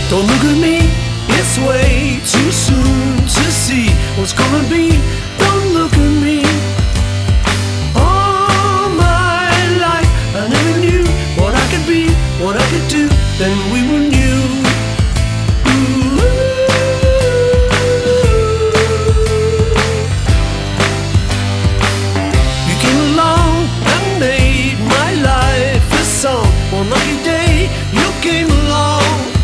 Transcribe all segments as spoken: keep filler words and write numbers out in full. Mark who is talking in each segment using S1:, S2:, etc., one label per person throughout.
S1: Don't look at me, it's way too soon to see what's gonna be. Don't look at me. All my life I never knew what I could be, what I could do. Then we were new. Ooh. You came along and made my life a song. One lucky day you came along,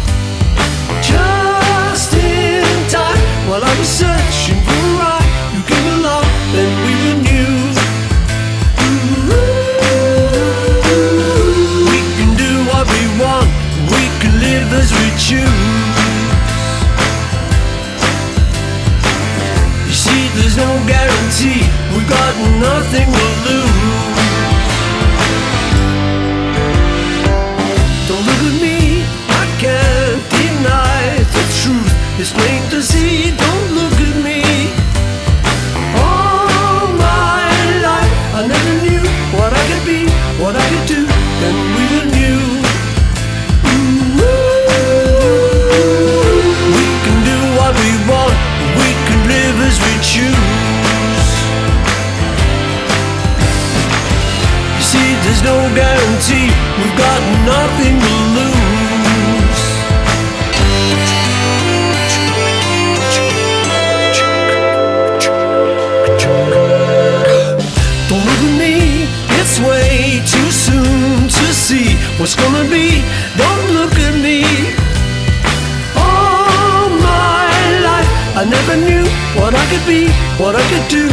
S1: just in time while I was searching for a ride. You came along, then we were new. Ooh. We can do what we want, we can live as we choose. You see, there's no guarantee, we've got nothing to lose. Don't look at me, I can't deny the truth. It's plain to see, don't look at me. All my life I never knew what I could be, what I could do. Then we were new. Ooh. We can do what we want, we can live as we choose. You see, there's no guarantee, we've got nothing to lose. Don't look at me, it's way too soon to see what's gonna be. Don't look at me. All my life I never knew what I could be, what I could do.